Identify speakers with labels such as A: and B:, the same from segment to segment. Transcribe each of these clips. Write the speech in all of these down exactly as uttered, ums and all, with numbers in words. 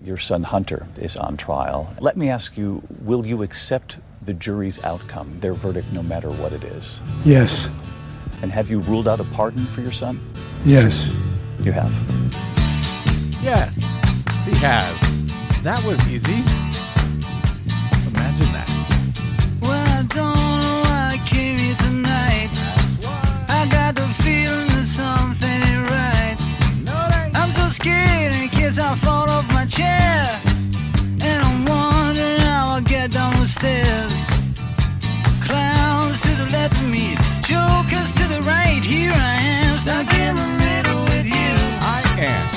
A: Your son Hunter is on trial. Let me ask you, will you accept the jury's outcome, their verdict, no matter what it is?
B: Yes.
A: And have you ruled out a pardon for your son?
B: Yes.
A: You have.
C: Yes, he has. That was easy. Imagine that.
D: Well, I don't know why I came here tonight. I got the feeling that something ain't right. I'm so scared in case I fall off my chair. And I'm wondering how I'll get down the stairs. Clowns to the left of me, jokers to the right. Here I am, stuck in the middle with you.
C: I am.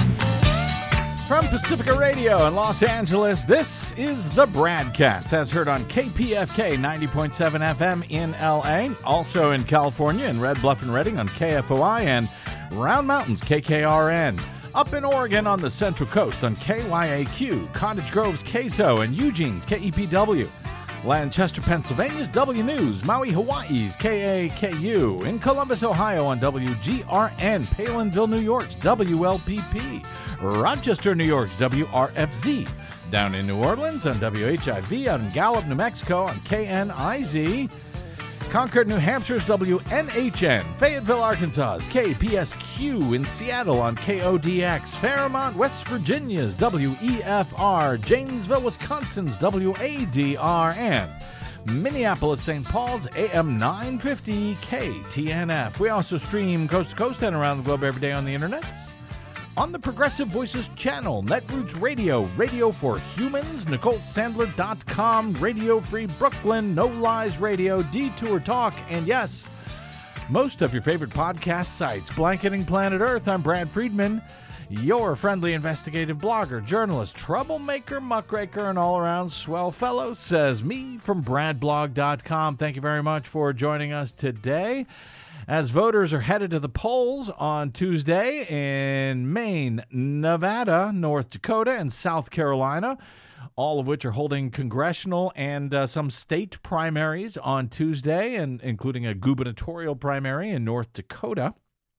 C: From Pacifica Radio in Los Angeles, this is the Bradcast, as heard on K P F K ninety point seven F M in L A, also in California in Red Bluff and Redding on K F O I, and Round Mountains K K R N. Up in Oregon on the Central Coast on K Y A Q, Cottage Grove's K S O, and Eugene's K E P W. Lancaster, Pennsylvania's W News, Maui, Hawaii's K A K U, in Columbus, Ohio on W G R N, Palinville, New York's W L P P, Rochester, New York's W R F Z, down in New Orleans on W H I V, out in Gallup, New Mexico on K N I Z, Concord, New Hampshire's W N H N, Fayetteville, Arkansas's K P S Q, in Seattle on K O D X, Fairmont, West Virginia's W E F R, Janesville, Wisconsin's W A D R, and Minneapolis, Saint Paul's A M nine fifty K T N F. We also stream coast to coast and around the globe every day on the internets. On the Progressive Voices channel, Netroots Radio, Radio for Humans, Nicole Sandler dot com, Radio Free Brooklyn, No Lies Radio, Detour Talk, and yes, most of your favorite podcast sites. Blanketing Planet Earth, I'm Brad Friedman, your friendly investigative blogger, journalist, troublemaker, muckraker, and all-around swell fellow, says me from Brad blog dot com. Thank you very much for joining us today. As voters are headed to the polls on Tuesday in Maine, Nevada, North Dakota, and South Carolina, all of which are holding congressional and uh, some state primaries on Tuesday, and including a gubernatorial primary in North Dakota.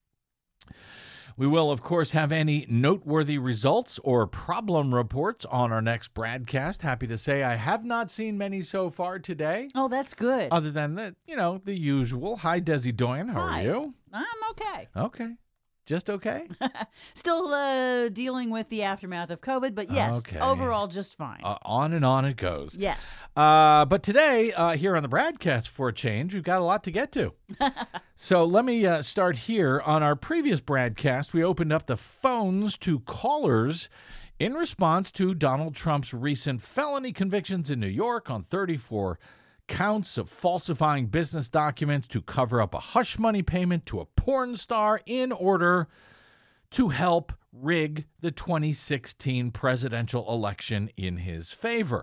C: We will, of course, have any noteworthy results or problem reports on our next broadcast. Happy to say I have not seen many so far today.
E: Oh, that's good.
C: Other than the, you know, the usual. Hi, Desi Doyen. How
E: Hi.
C: are you?
E: I'm okay.
C: Okay. Just okay?
E: Still uh, dealing with the aftermath of COVID, but yes,
C: Okay.
E: overall just fine.
C: Uh, on and on it goes.
E: Yes.
C: Uh, but today, uh, here on the broadcast for a change, we've got a lot to get to. So let me uh, start here. On our previous broadcast, we opened up the phones to callers in response to Donald Trump's recent felony convictions in New York on thirty-four counts of falsifying business documents to cover up a hush money payment to a porn star in order to help rig the twenty sixteen presidential election in his favor.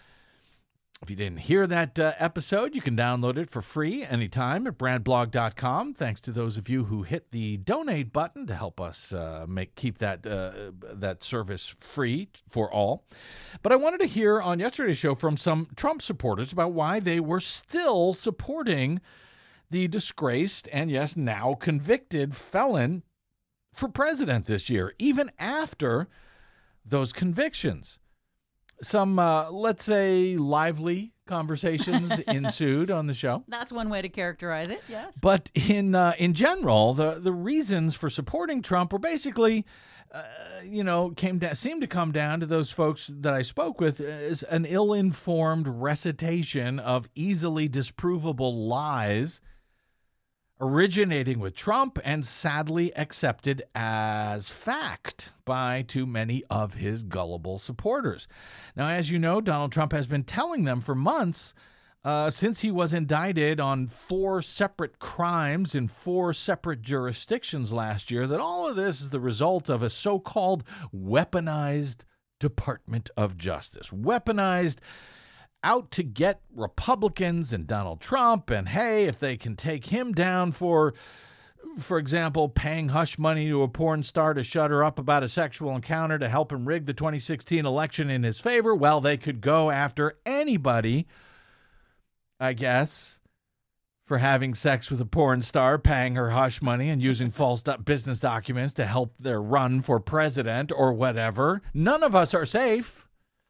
C: If you didn't hear that uh, episode, you can download it for free anytime at brad blog dot com. Thanks to those of you who hit the donate button to help us uh, make keep that uh, that service free for all. But I wanted to hear on yesterday's show from some Trump supporters about why they were still supporting the disgraced and, yes, now convicted felon for president this year, even after those convictions. Some, uh, let's say, lively conversations ensued on the show.
E: That's one way to characterize it, yes.
C: But in uh, in general, the, the reasons for supporting Trump were basically, uh, you know, came down, seemed to come down to those folks that I spoke with as an ill-informed recitation of easily disprovable lies originating with Trump and sadly accepted as fact by too many of his gullible supporters. Now, as you know, Donald Trump has been telling them for months, uh, since he was indicted on four separate crimes in four separate jurisdictions last year, that all of this is the result of a so-called weaponized Department of Justice. Weaponized out to get Republicans and Donald Trump, and hey, if they can take him down for, for example, paying hush money to a porn star to shut her up about a sexual encounter to help him rig the twenty sixteen election in his favor, well, they could go after anybody, I guess, for having sex with a porn star, paying her hush money, and using false do- business documents to help their run for president or whatever. None of us are safe.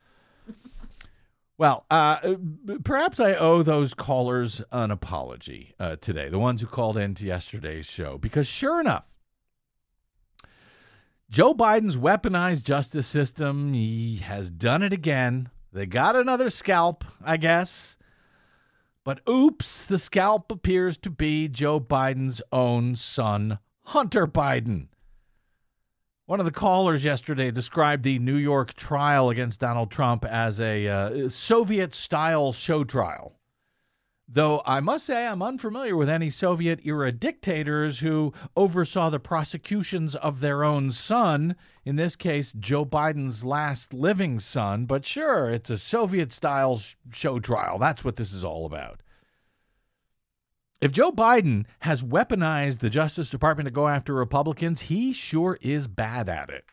C: Well, uh, perhaps I owe those callers an apology uh, today, the ones who called into yesterday's show, because sure enough, Joe Biden's weaponized justice system, he has done it again. They got another scalp, I guess. But oops, the scalp appears to be Joe Biden's own son, Hunter Biden. One of the callers yesterday described the New York trial against Donald Trump as a uh, Soviet-style show trial. Though I must say I'm unfamiliar with any Soviet-era dictators who oversaw the prosecutions of their own son, in this case, Joe Biden's last living son. But sure, it's a Soviet-style sh- show trial. That's what this is all about. If Joe Biden has weaponized the Justice Department to go after Republicans, he sure is bad at it.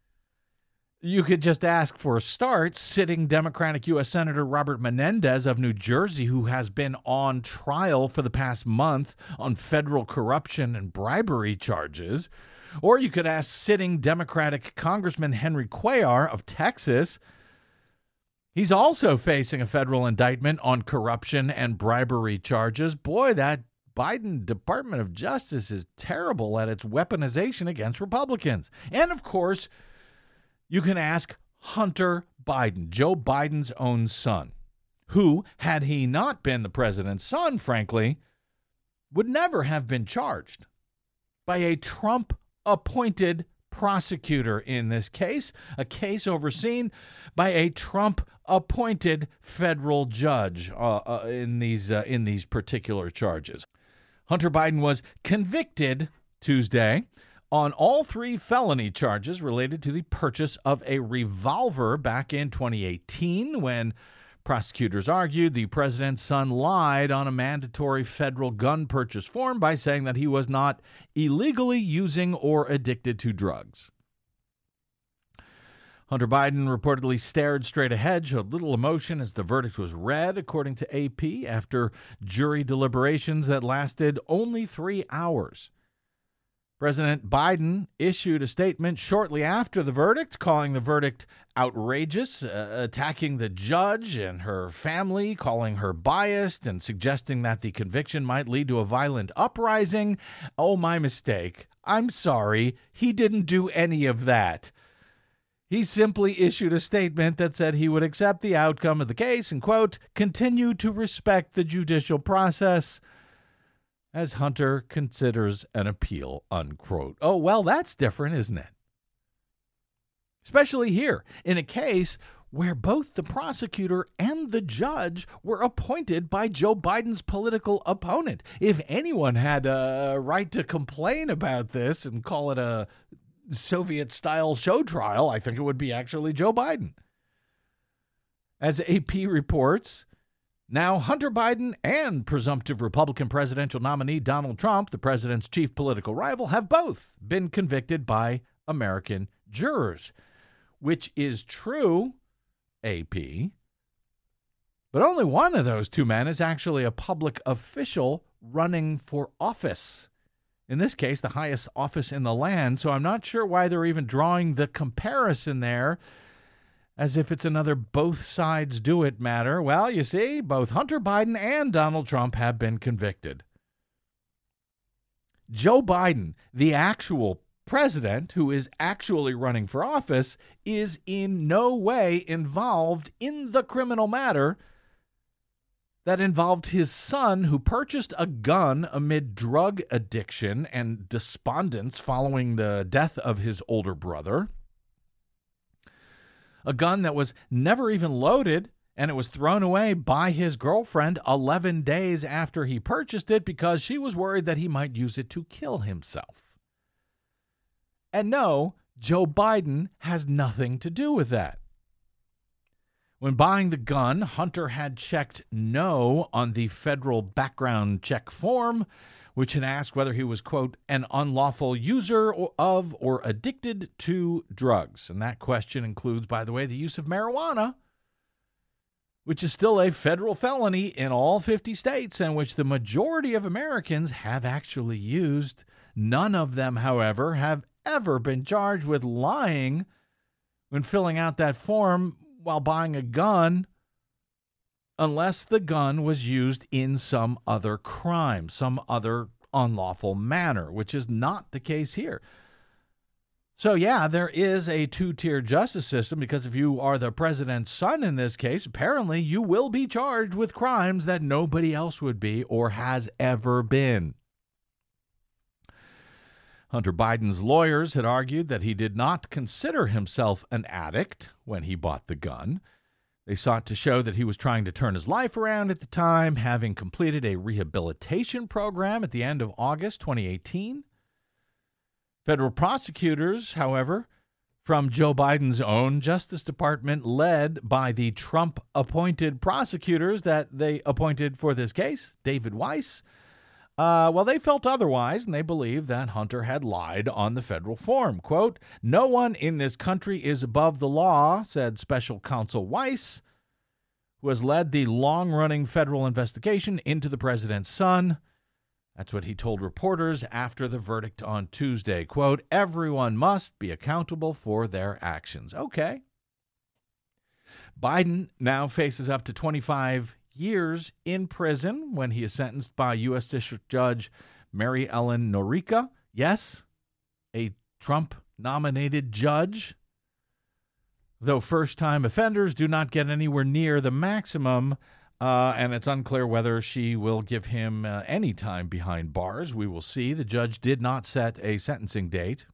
C: You could just ask for a start, sitting Democratic U S Senator Robert Menendez of New Jersey, who has been on trial for the past month on federal corruption and bribery charges. Or you could ask sitting Democratic Congressman Henry Cuellar of Texas. He's also facing a federal indictment on corruption and bribery charges. Boy, that Biden Department of Justice is terrible at its weaponization against Republicans. And, of course, you can ask Hunter Biden, Joe Biden's own son, who, had he not been the president's son, frankly, would never have been charged by a Trump-appointed prosecutor in this case, a case overseen by a Trump-appointed federal judge uh, uh, in these uh, in these particular charges. Hunter Biden was convicted Tuesday on all three felony charges related to the purchase of a revolver back in twenty eighteen, when prosecutors argued the president's son lied on a mandatory federal gun purchase form by saying that he was not illegally using or addicted to drugs. Hunter Biden reportedly stared straight ahead, showed little emotion as the verdict was read, according to A P, after jury deliberations that lasted only three hours. President Biden issued a statement shortly after the verdict, calling the verdict outrageous, uh, attacking the judge and her family, calling her biased, and suggesting that the conviction might lead to a violent uprising. Oh, my mistake. I'm sorry. He didn't do any of that. He simply issued a statement that said he would accept the outcome of the case and, quote, continue to respect the judicial process as Hunter considers an appeal, unquote. Oh, well, that's different, isn't it? Especially here, in a case where both the prosecutor and the judge were appointed by Joe Biden's political opponent. If anyone had a right to complain about this and call it a Soviet-style show trial, I think it would be actually Joe Biden. As A P reports, now, Hunter Biden and presumptive Republican presidential nominee Donald Trump, the president's chief political rival, have both been convicted by American jurors, which is true, A P. But only one of those two men is actually a public official running for office. In this case, the highest office in the land, so I'm not sure why they're even drawing the comparison there, as if it's another both sides do it matter. Well, you see, both Hunter Biden and Donald Trump have been convicted. Joe Biden, the actual president who is actually running for office, is in no way involved in the criminal matter that involved his son, who purchased a gun amid drug addiction and despondence following the death of his older brother. A gun that was never even loaded, and it was thrown away by his girlfriend eleven days after he purchased it because she was worried that he might use it to kill himself. And no, Joe Biden has nothing to do with that. When buying the gun, Hunter had checked no on the federal background check form, which had asked whether he was, quote, an unlawful user of or addicted to drugs. And that question includes, by the way, the use of marijuana. which is still a federal felony in all fifty states and which the majority of Americans have actually used. None of them, however, have ever been charged with lying when filling out that form while buying a gun, unless the gun was used in some other crime, some other unlawful manner, which is not the case here. So, yeah, there is a two-tier justice system because if you are the president's son in this case, apparently you will be charged with crimes that nobody else would be or has ever been. Hunter Biden's lawyers had argued that he did not consider himself an addict when he bought the gun. They sought to show that he was trying to turn his life around at the time, having completed a rehabilitation program at the end of August twenty eighteen. Federal prosecutors, however, from Joe Biden's own Justice Department, led by the Trump-appointed prosecutors that they appointed for this case, David Weiss, uh, well, they felt otherwise, and they believed that Hunter had lied on the federal form. Quote, "No one in this country is above the law," said Special Counsel Weiss, who has led the long-running federal investigation into the president's son. That's what he told reporters after the verdict on Tuesday. Quote, "Everyone must be accountable for their actions." Okay. Biden now faces up to twenty-five years in prison when he is sentenced by U S District Judge Mary Ellen Norica. Yes, a Trump-nominated judge. Though first-time offenders do not get anywhere near the maximum, Uh, and it's unclear whether she will give him uh, any time behind bars. We will see. The judge did not set a sentencing date.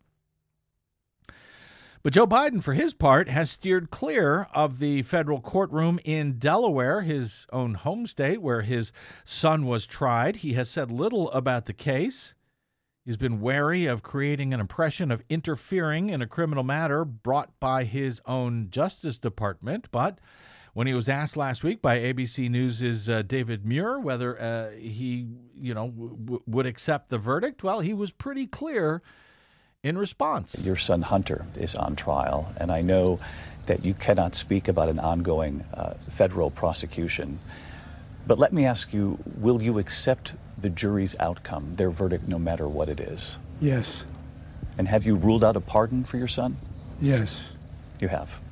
C: But Joe Biden, for his part, has steered clear of the federal courtroom in Delaware, his own home state, where his son was tried. He has said little about the case. He's been wary of creating an impression of interfering in a criminal matter brought by his own Justice Department, but when he was asked last week by A B C News' uh, David Muir whether uh, he, you know, w- would accept the verdict, well, he was pretty clear in response.
A: Your son Hunter is on trial, and I know that you cannot speak about an ongoing uh, federal prosecution. But let me ask you, will you accept the jury's outcome, their verdict, no matter what it is?
B: Yes.
A: And have you ruled out a pardon for your son?
B: Yes.
A: You have.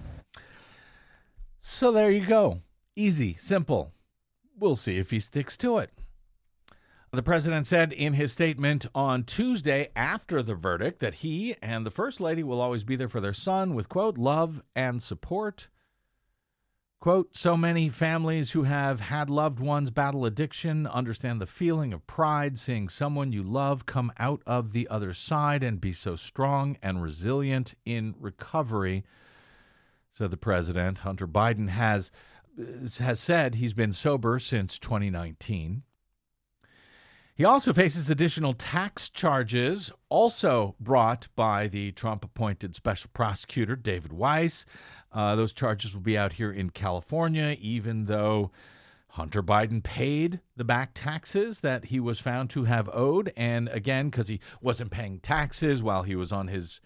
C: So there you go. Easy, simple. We'll see if he sticks to it. The president said in his statement on Tuesday after the verdict that he and the First Lady will always be there for their son with, quote, love and support. Quote, "So many families who have had loved ones battle addiction understand the feeling of pride seeing someone you love come out of the other side and be so strong and resilient in recovery," said the president. Hunter Biden has has said he's been sober since twenty nineteen. He also faces additional tax charges, also brought by the Trump-appointed special prosecutor, David Weiss. Uh, those charges will be out here in California, even though Hunter Biden paid the back taxes that he was found to have owed. And again, because he wasn't paying taxes while he was on his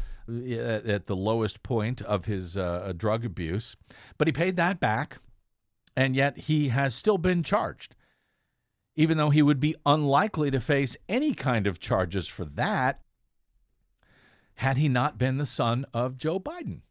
C: at the lowest point of his uh, drug abuse. But he paid that back, and yet he has still been charged, even though he would be unlikely to face any kind of charges for that had he not been the son of Joe Biden.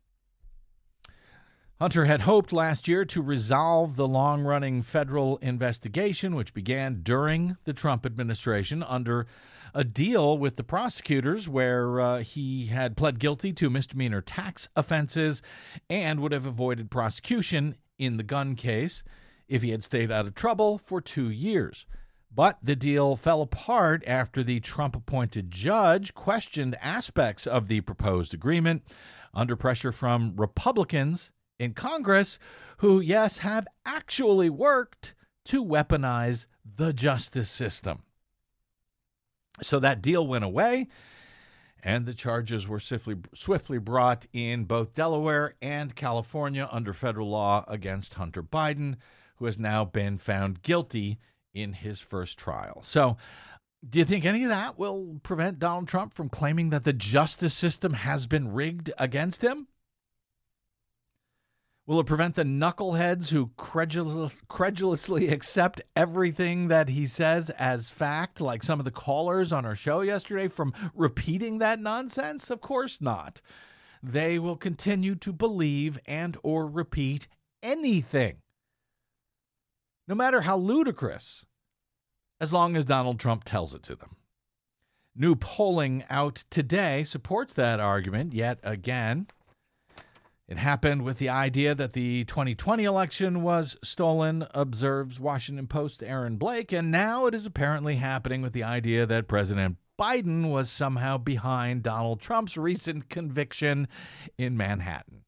C: Hunter had hoped last year to resolve the long-running federal investigation, which began during the Trump administration under a deal with the prosecutors where uh, he had pled guilty to misdemeanor tax offenses and would have avoided prosecution in the gun case if he had stayed out of trouble for two years. But the deal fell apart after the Trump-appointed judge questioned aspects of the proposed agreement under pressure from Republicans in Congress who, yes, have actually worked to weaponize the justice system. So that deal went away, and the charges were swiftly, swiftly brought in both Delaware and California under federal law against Hunter Biden, who has now been found guilty in his first trial. So do you think any of that will prevent Donald Trump from claiming that the justice system has been rigged against him? Will it prevent the knuckleheads who credulous, credulously accept everything that he says as fact, like some of the callers on our show yesterday, from repeating that nonsense? Of course not. They will continue to believe and or repeat anything, no matter how ludicrous, as long as Donald Trump tells it to them. New polling out today supports that argument yet again. It happened with the idea that the twenty twenty election was stolen, observes Washington Post Aaron Blake, and now it is apparently happening with the idea that President Biden was somehow behind Donald Trump's recent conviction in Manhattan.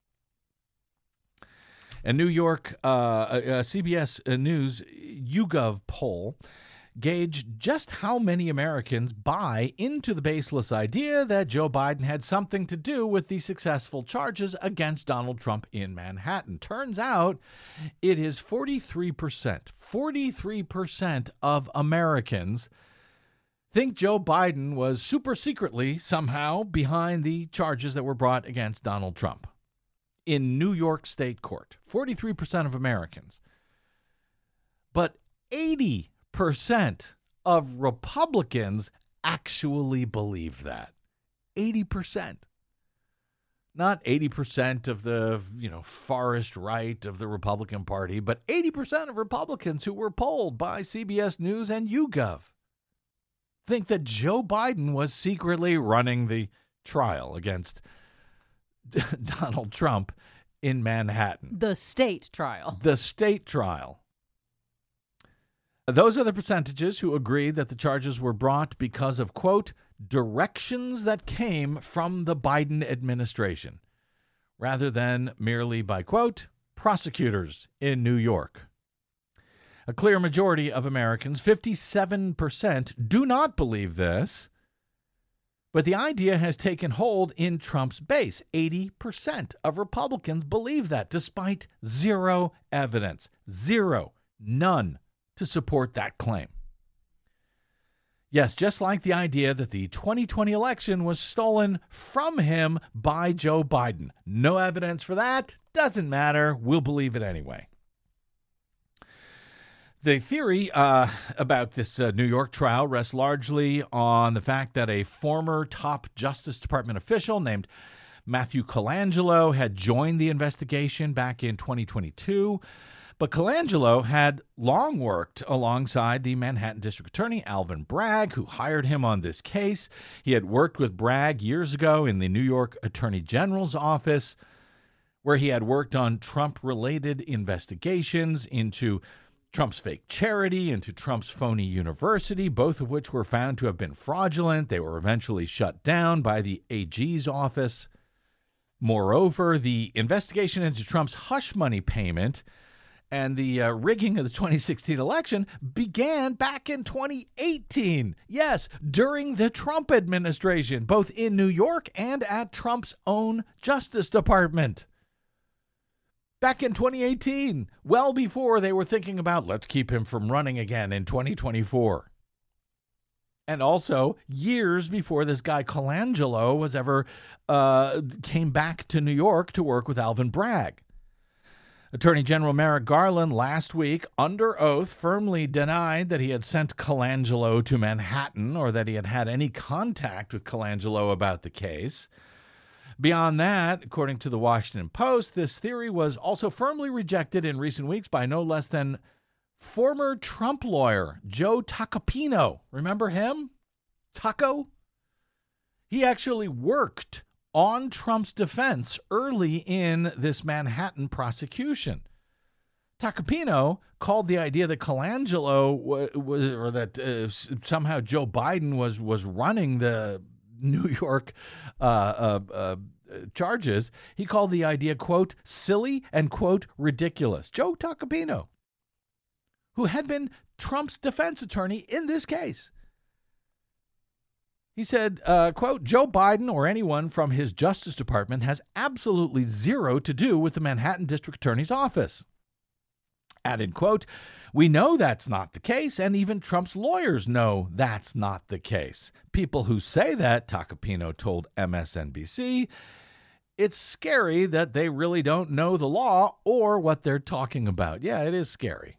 C: A New York uh, a C B S News YouGov poll gauged just how many Americans buy into the baseless idea that Joe Biden had something to do with the successful charges against Donald Trump in Manhattan. Turns out it is forty-three percent. forty-three percent of Americans think Joe Biden was super secretly somehow behind the charges that were brought against Donald Trump in New York State Court. forty-three percent of Americans. But eighty percent of Republicans actually believe that. eighty percent. Not eighty percent of the, you know, farthest right of the Republican Party, but eighty percent of Republicans who were polled by C B S News and YouGov think that Joe Biden was secretly running the trial against Donald Trump in Manhattan.
E: The state trial.
C: The state trial. Those are the percentages who agree that the charges were brought because of, quote, directions that came from the Biden administration, rather than merely by, quote, prosecutors in New York. A clear majority of Americans, fifty-seven percent, do not believe this, but the idea has taken hold in Trump's base. eighty percent of Republicans believe that, despite zero evidence, zero, none, to support that claim. Yes, just like the idea that the twenty twenty election was stolen from him by Joe Biden. No evidence for that. Doesn't matter. We'll believe it anyway. The theory uh, about this uh, New York trial rests largely on the fact that a former top Justice Department official named Matthew Colangelo had joined the investigation back in twenty twenty-two. But Colangelo had long worked alongside the Manhattan District Attorney Alvin Bragg, who hired him on this case. He had worked with Bragg years ago in the New York Attorney General's office, where he had worked on Trump-related investigations into Trump's fake charity, into Trump's phony university, both of which were found to have been fraudulent. They were eventually shut down by the A G's office. Moreover, the investigation into Trump's hush money payment and the uh, rigging of the twenty sixteen election began back in twenty eighteen. Yes, during the Trump administration, both in New York and at Trump's own Justice Department. Back in twenty eighteen, well before they were thinking about, let's keep him from running again in twenty twenty-four. And also years before this guy Colangelo was ever uh, came back to New York to work with Alvin Bragg. Attorney General Merrick Garland last week, under oath, firmly denied that he had sent Colangelo to Manhattan or that he had had any contact with Colangelo about the case. Beyond that, according to the Washington Post, this theory was also firmly rejected in recent weeks by no less than former Trump lawyer Joe Tacopino. Remember him? Taco? He actually worked on Trump's defense early in this Manhattan prosecution. Tacopino called the idea that Colangelo was, or that uh, somehow Joe Biden was was running the New York uh, uh, uh, charges. He called the idea, quote, silly and, quote, ridiculous. Joe Tacopino, who had been Trump's defense attorney in this case. He said, uh, quote, Joe Biden or anyone from his Justice Department has absolutely zero to do with the Manhattan District Attorney's office. Added, quote, we know that's not the case, and even Trump's lawyers know that's not the case. People who say that, Tacopino told M S N B C, it's scary that they really don't know the law or what they're talking about. Yeah, it is scary.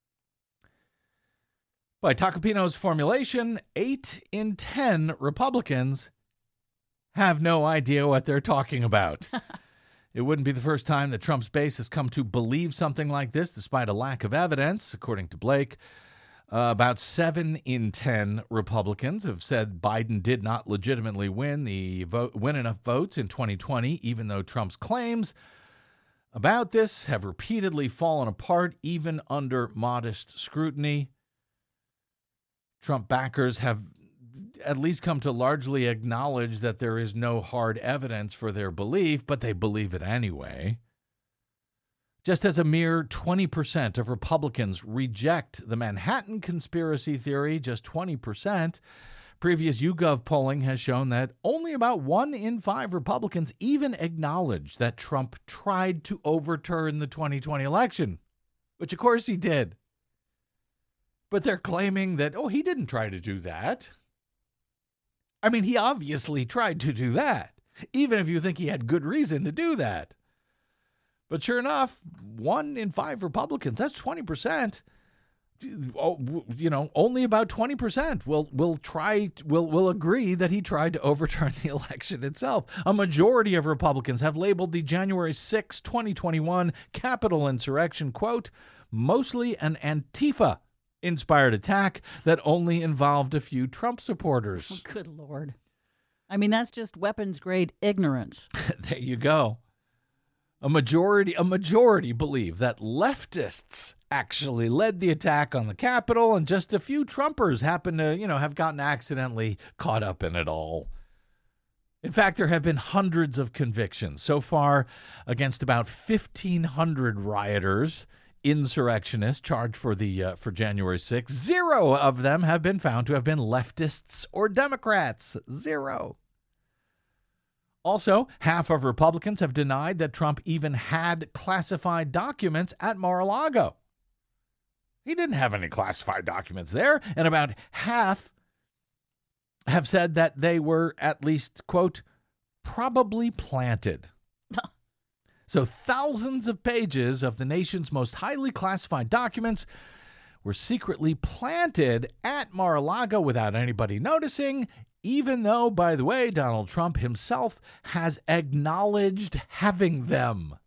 C: By Tacopino's formulation, eight in ten Republicans have no idea what they're talking about. It wouldn't be the first time that Trump's base has come to believe something like this, despite a lack of evidence. According to Blake, uh, about seven in ten Republicans have said Biden did not legitimately win the vote, win enough votes in twenty twenty, even though Trump's claims about this have repeatedly fallen apart, even under modest scrutiny. Trump backers have at least come to largely acknowledge that there is no hard evidence for their belief, but they believe it anyway. Just as a mere twenty percent of Republicans reject the Manhattan conspiracy theory, just twenty percent, previous YouGov polling has shown that only about one in five Republicans even acknowledge that Trump tried to overturn the twenty twenty election, which of course he did. But they're claiming that, oh, he didn't try to do that. I mean, he obviously tried to do that, even if you think he had good reason to do that. But sure enough, one in five Republicans, that's twenty percent. You know, only about twenty percent will will try will will agree that he tried to overturn the election itself. A majority of Republicans have labeled the January sixth, twenty twenty-one Capitol insurrection, quote, mostly an Antifa inspired attack that only involved a few Trump supporters.
E: Oh, good Lord. I mean, that's just weapons-grade ignorance.
C: There you go. A majority, a majority believe that leftists actually led the attack on the Capitol, and just a few Trumpers happen to, you know, have gotten accidentally caught up in it all. In fact, there have been hundreds of convictions so far against about fifteen hundred rioters, insurrectionists charged for the uh, for January sixth. Zero of them have been found to have been leftists or Democrats. Zero. Also, half of Republicans have denied that Trump even had classified documents at Mar-a-Lago. He didn't have any classified documents there, and about half have said that they were at least, quote, probably planted. So thousands of pages of the nation's most highly classified documents were secretly planted at Mar-a-Lago without anybody noticing, even though, by the way, Donald Trump himself has acknowledged having them.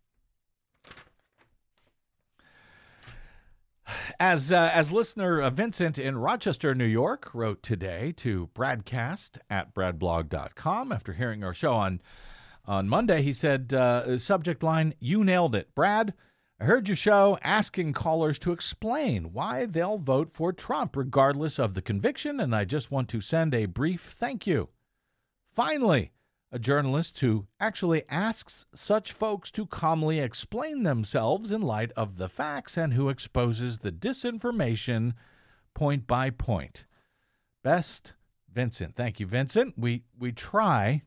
C: As uh, as listener uh, Vincent in Rochester, New York, wrote today to Bradcast at brad blog dot com after hearing our show on On Monday, he said, uh, subject line, you nailed it. Brad, I heard your show asking callers to explain why they'll vote for Trump regardless of the conviction, and I just want to send a brief thank you. Finally, a journalist who actually asks such folks to calmly explain themselves in light of the facts and who exposes the disinformation point by point. Best, Vincent. Thank you, Vincent. We, we try...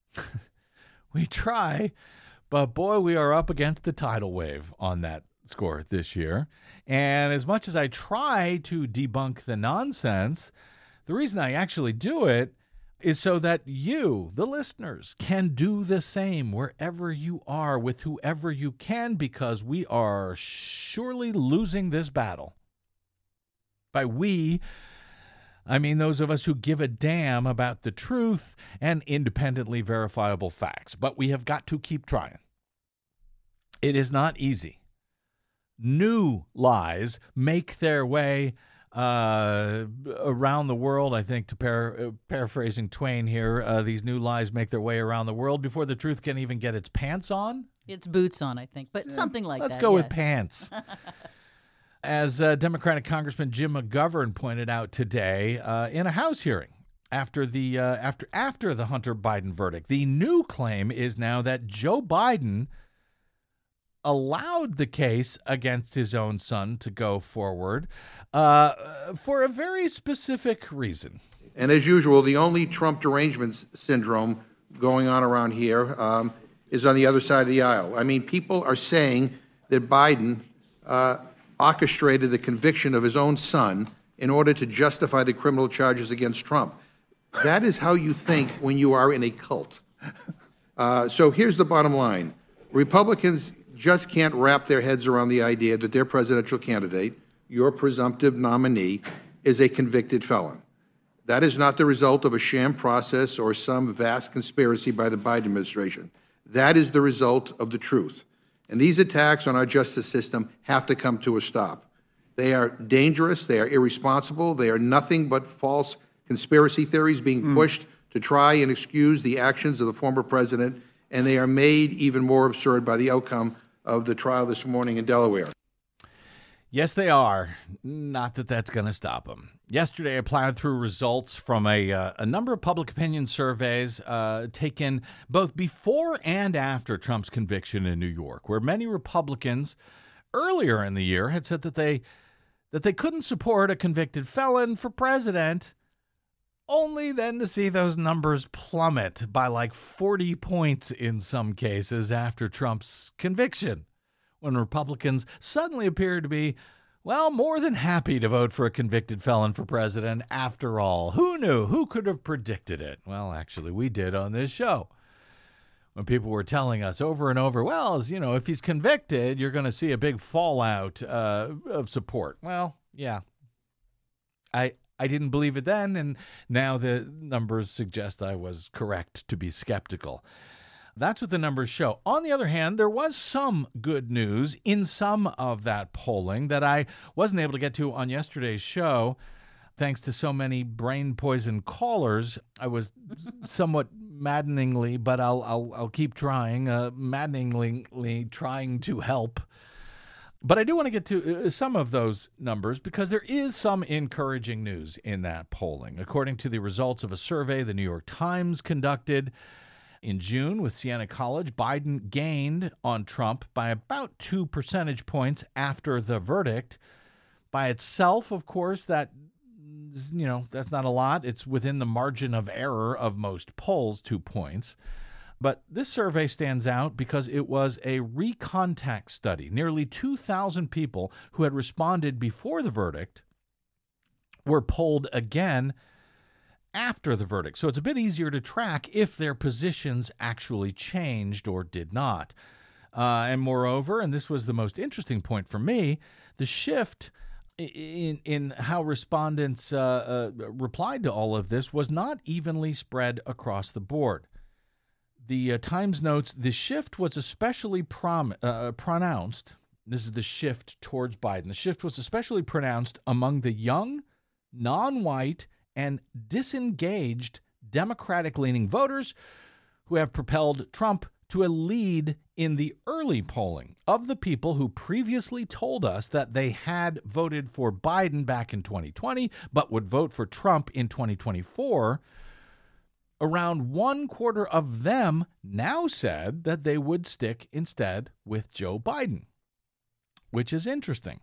C: We try, but boy, we are up against the tidal wave on that score this year. And as much as I try to debunk the nonsense, the reason I actually do it is so that you, the listeners, can do the same wherever you are with whoever you can, because we are surely losing this battle. By we, I mean those of us who give a damn about the truth and independently verifiable facts. But we have got to keep trying. It is not easy. New lies make their way uh, around the world. I think, to par- uh, paraphrasing Twain here, uh, these new lies make their way around the world before the truth can even get its pants on.
E: It's boots on, I think, but something like
C: Let's
E: that.
C: Let's go
E: yes.
C: with pants. As uh, Democratic Congressman Jim McGovern pointed out today uh, in a House hearing after the uh, after after the Hunter Biden verdict, the new claim is now that Joe Biden allowed the case against his own son to go forward uh, for a very specific reason.
B: And as usual, the only Trump derangement syndrome going on around here um, is on the other side of the aisle. I mean, people are saying that Biden Uh, orchestrated the conviction of his own son in order to justify the criminal charges against Trump. That is how you think when you are in a cult. Uh, so here's the bottom line. Republicans just can't wrap their heads around the idea that their presidential candidate, your presumptive nominee, is a convicted felon. That is not the result of a sham process or some vast conspiracy by the Biden administration. That is the result of the truth. And these attacks on our justice system have to come to a stop. They are dangerous. They are irresponsible. They are nothing but false conspiracy theories being mm. pushed to try and excuse the actions of the former president, and they are made even more absurd by the outcome of the trial this morning in Delaware.
C: Yes, they are. Not that that's going to stop them. Yesterday, I plowed through results from a, uh, a number of public opinion surveys uh, taken both before and after Trump's conviction in New York, where many Republicans earlier in the year had said that they that they couldn't support a convicted felon for president, only then to see those numbers plummet by like forty points in some cases after Trump's conviction, when Republicans suddenly appeared to be, well, more than happy to vote for a convicted felon for president after all. Who knew? Who could have predicted it? Well, actually, we did on this show. When people were telling us over and over, well, you know, if he's convicted, you're going to see a big fallout uh, of support. Well, yeah. I I didn't believe it then, and now the numbers suggest I was correct to be skeptical. That's what the numbers show. On the other hand, there was some good news in some of that polling that I wasn't able to get to on yesterday's show. Thanks to so many brain poison callers, I was somewhat maddeningly, but I'll I'll, I'll keep trying, uh, maddeningly trying to help. But I do want to get to some of those numbers because there is some encouraging news in that polling. According to the results of a survey the New York Times conducted in June with Siena College, Biden gained on Trump by about two percentage points after the verdict. By itself, of course, that you know, that's not a lot. It's within the margin of error of most polls, two points. But this survey stands out because it was a recontact study. Nearly two thousand people who had responded before the verdict were polled again after the verdict. So it's a bit easier to track if their positions actually changed or did not. Uh, and moreover, and this was the most interesting point for me, the shift in in how respondents uh, uh, replied to all of this was not evenly spread across the board. The uh, Times notes the shift was especially prom- uh, pronounced. This is the shift towards Biden. The shift was especially pronounced among the young, non-white, and disengaged Democratic-leaning voters who have propelled Trump to a lead in the early polling. Of the people who previously told us that they had voted for Biden back in twenty twenty, but would vote for Trump in twenty twenty-four, around one quarter of them now said that they would stick instead with Joe Biden, which is interesting.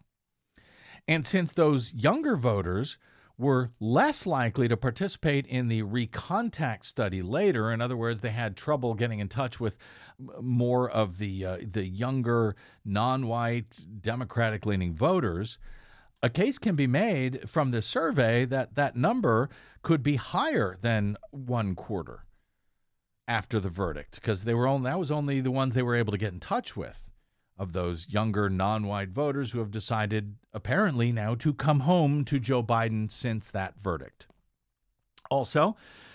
C: And since those younger voters were less likely to participate in the recontact study later. In other words, they had trouble getting in touch with more of the uh, the younger, non-white, Democratic-leaning voters. A case can be made from this survey that that number could be higher than one quarter after the verdict, because they were only, that was only the ones they were able to get in touch with, of those younger, non-white voters who have decided, apparently now, to come home to Joe Biden since that verdict. Also,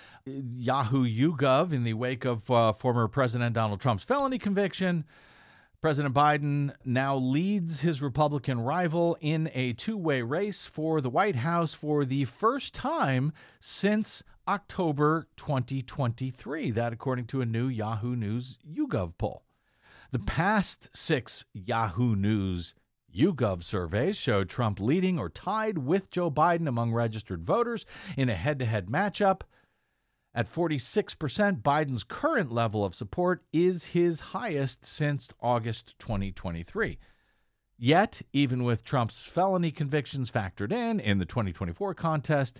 C: Yahoo YouGov, in the wake of uh, former President Donald Trump's felony conviction, President Biden now leads his Republican rival in a two-way race for the White House for the first time since October twenty twenty-three. That, according to a new Yahoo News YouGov poll. The past six Yahoo News YouGov surveys showed Trump leading or tied with Joe Biden among registered voters in a head-to-head matchup. At forty-six percent, Biden's current level of support is his highest since August twenty twenty-three. Yet, even with Trump's felony convictions factored in in the twenty twenty-four contest,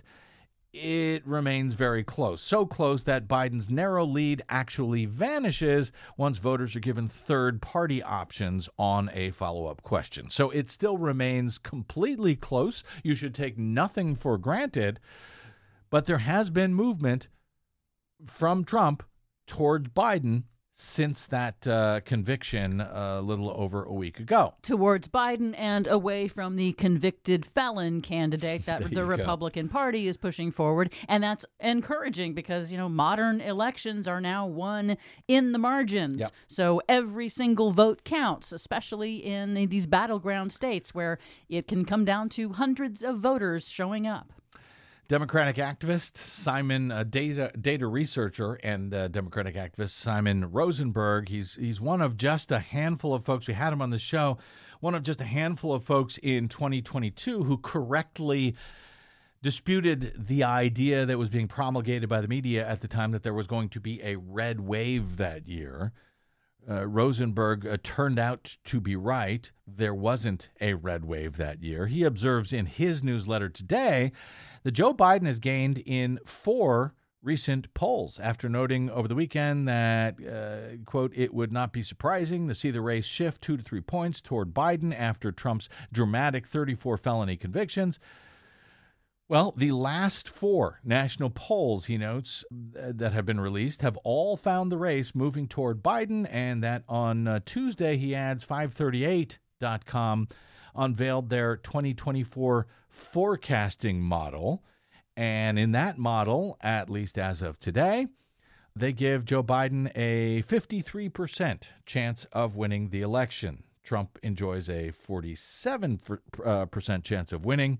C: it remains very close. So close that Biden's narrow lead actually vanishes once voters are given third-party options on a follow-up question. So it still remains completely close. You should take nothing for granted. But there has been movement from Trump towards Biden since that uh, conviction a little over a week ago.
E: Towards Biden and away from the convicted felon candidate that
C: There
E: the
C: you go.
E: Republican Party is pushing forward. And that's encouraging because, you know, modern elections are now won in the margins.
C: Yep.
E: So every single vote counts, especially in the, these battleground states where it can come down to hundreds of voters showing up.
C: Democratic activist Simon, uh, data, data researcher and uh, Democratic activist Simon Rosenberg. He's he's one of just a handful of folks. We had him on the show. One of just a handful of folks in twenty twenty-two who correctly disputed the idea that was being promulgated by the media at the time that there was going to be a red wave that year. Uh, Rosenberg uh, turned out to be right. There wasn't a red wave that year. He observes in his newsletter today that Joe Biden has gained in four recent polls after noting over the weekend that, uh, quote, it would not be surprising to see the race shift two to three points toward Biden after Trump's dramatic thirty-four felony convictions. Well, the last four national polls, he notes, uh, that have been released have all found the race moving toward Biden, and that on uh, Tuesday, he adds, five thirty-eight dot com unveiled their twenty twenty-four forecasting model. And in that model, at least as of today, they give Joe Biden a fifty-three percent chance of winning the election. Trump enjoys a forty-seven percent chance of winning.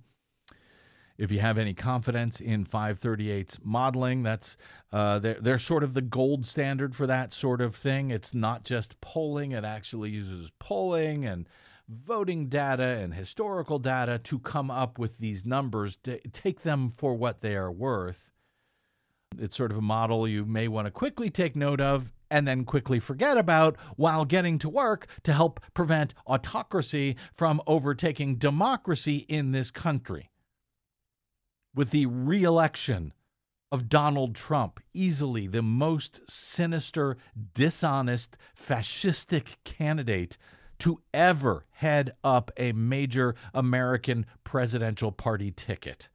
C: If you have any confidence in five thirty-eight's modeling, that's uh, they're, they're sort of the gold standard for that sort of thing. It's not just polling. It actually uses polling and voting data and historical data to come up with these numbers. To take them for what they are worth. It's sort of a model you may want to quickly take note of and then quickly forget about while getting to work to help prevent autocracy from overtaking democracy in this country. With the re-election of Donald Trump, easily the most sinister, dishonest, fascistic candidate to ever head up a major American presidential party ticket.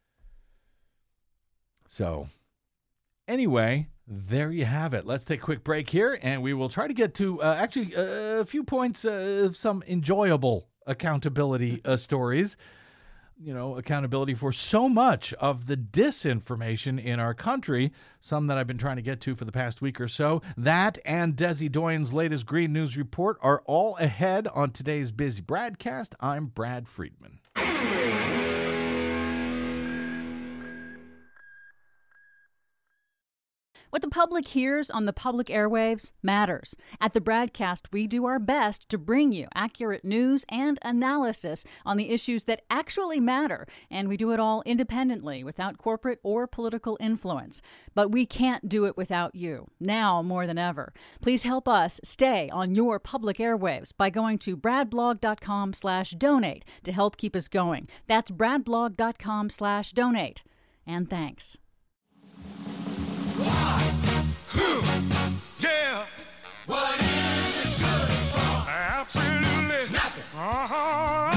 C: So, anyway, there you have it. Let's take a quick break here, and we will try to get to uh, actually uh, a few points uh, of some enjoyable accountability uh, stories. You know, accountability for so much of the disinformation in our country, some that I've been trying to get to for the past week or so. That and Desi Doyen's latest Green News Report are all ahead on today's busy broadcast. I'm Brad Friedman.
E: What the public hears on the public airwaves matters. At the Broadcast, we do our best to bring you accurate news and analysis on the issues that actually matter, and we do it all independently, without corporate or political influence. But we can't do it without you, now more than ever. Please help us stay on your public airwaves by going to bradblog.com slash donate to help keep us going. That's bradblog.com slash donate. And thanks.
F: Yeah. What is it good for? Absolutely nothing. Uh-huh.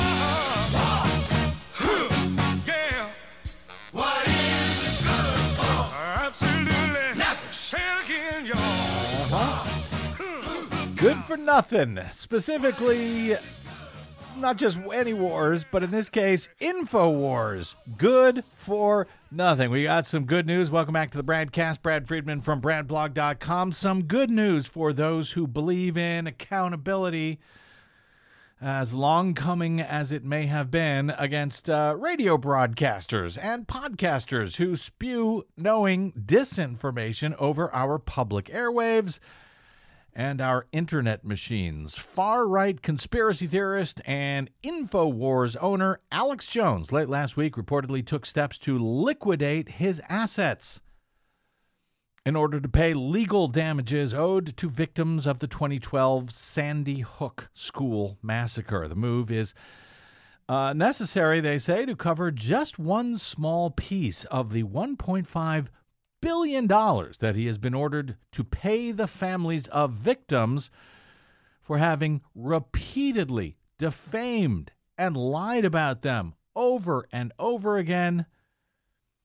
F: Uh-huh. Yeah. What is it good for? Absolutely nothing. Say it again, y'all.
C: Uh-huh. Good for nothing. Specifically, not just any wars, but in this case, info wars. Good for nothing. We got some good news. Welcome back to the Bradcast. Brad Friedman from brad blog dot com. Some good news for those who believe in accountability, as long coming as it may have been, against uh, radio broadcasters and podcasters who spew knowing disinformation over our public airwaves and our internet machines. Far-right conspiracy theorist and InfoWars owner Alex Jones late last week reportedly took steps to liquidate his assets in order to pay legal damages owed to victims of the twenty twelve Sandy Hook school massacre. The move is uh, necessary, they say, to cover just one small piece of the one point five billion dollars that he has been ordered to pay the families of victims for having repeatedly defamed and lied about them over and over again.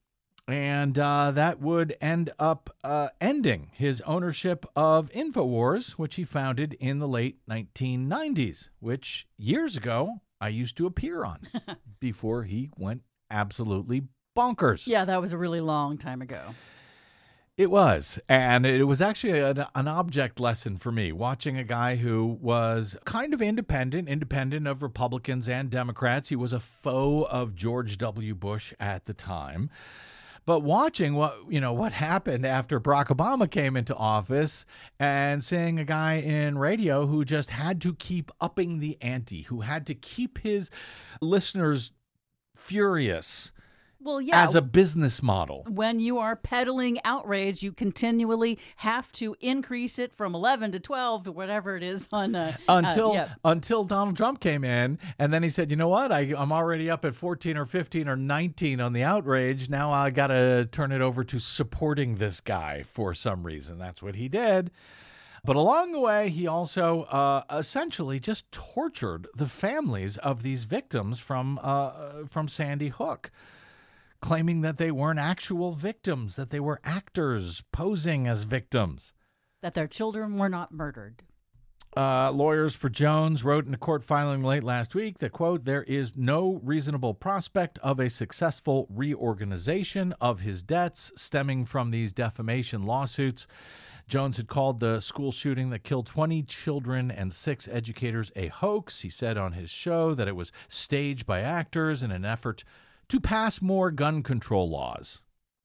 C: And uh, that would end up uh, ending his ownership of InfoWars, which he founded in the late nineteen nineties, which years ago I used to appear on before he went absolutely bonkers.
E: Yeah, that was a really long time ago.
C: It was. And it was actually an, an object lesson for me, watching a guy who was kind of independent, independent of Republicans and Democrats. He was a foe of George W. Bush at the time. But watching what, you know, what happened after Barack Obama came into office and seeing a guy in radio who just had to keep upping the ante, who had to keep his listeners furious.
E: Well, yeah.
C: As a business model.
E: When you are peddling outrage, you continually have to increase it from eleven to twelve to whatever it is on uh,
C: until
E: uh, yeah.
C: until Donald Trump came in, and then he said, "You know what? I, I'm already up at fourteen or fifteen or nineteen on the outrage. Now I got to turn it over to supporting this guy for some reason." That's what he did. But along the way, he also uh, essentially just tortured the families of these victims from uh, from Sandy Hook, claiming that they weren't actual victims, that they were actors posing as victims.
E: That their children were not murdered.
C: Uh, lawyers for Jones wrote in a court filing late last week that, quote, there is no reasonable prospect of a successful reorganization of his debts stemming from these defamation lawsuits. Jones had called the school shooting that killed twenty children and six educators a hoax. He said on his show that it was staged by actors in an effort to pass more gun control laws.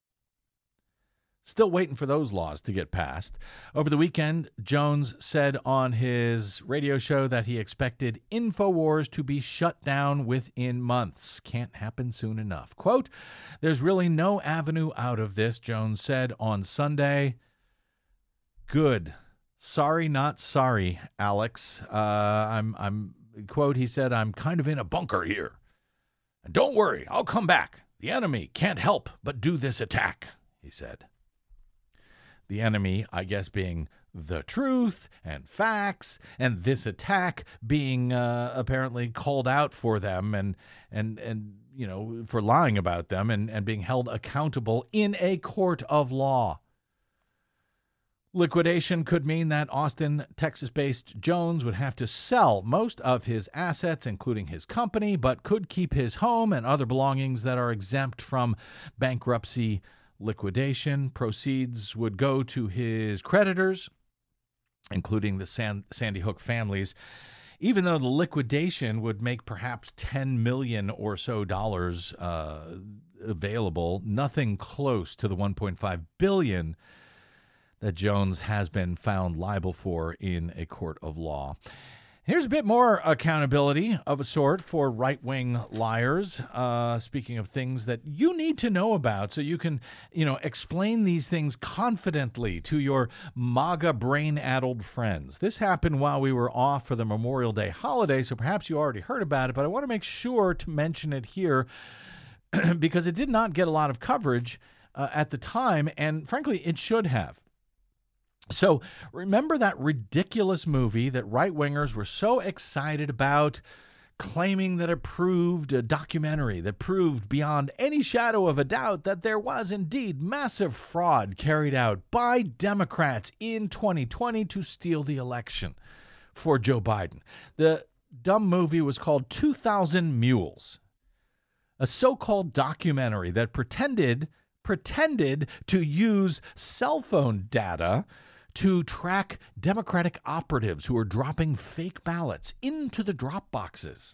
C: Still waiting for those laws to get passed. Over the weekend, Jones said on his radio show that he expected InfoWars to be shut down within months. Can't happen soon enough. Quote, there's really no avenue out of this, Jones said on Sunday. Good. Sorry, not sorry, Alex. Uh, I'm, I'm, quote, he said, I'm kind of in a bunker here. And don't worry, I'll come back. The enemy can't help but do this attack, he said. The enemy, I guess, being the truth and facts, and this attack being uh, apparently called out for them and, and, and you know, for lying about them and, and being held accountable in a court of law. Liquidation could mean that Austin, Texas-based Jones would have to sell most of his assets, including his company, but could keep his home and other belongings that are exempt from bankruptcy liquidation. Proceeds would go to his creditors, including the San- Sandy Hook families, even though the liquidation would make perhaps ten million dollars or so dollars uh, available, nothing close to the one point five billion dollars that Jones has been found liable for in a court of law. Here's a bit more accountability of a sort for right-wing liars. Uh, speaking of things that you need to know about so you can, you know, explain these things confidently to your MAGA brain-addled friends. This happened while we were off for the Memorial Day holiday, so perhaps you already heard about it, but I want to make sure to mention it here because it did not get a lot of coverage uh, at the time, and frankly, it should have. So remember that ridiculous movie that right-wingers were so excited about, claiming that it proved a documentary that proved beyond any shadow of a doubt that there was indeed massive fraud carried out by Democrats in twenty twenty to steal the election for Joe Biden. The dumb movie was called two thousand Mules, a so-called documentary that pretended pretended to use cell phone data to track Democratic operatives who are dropping fake ballots into the drop boxes.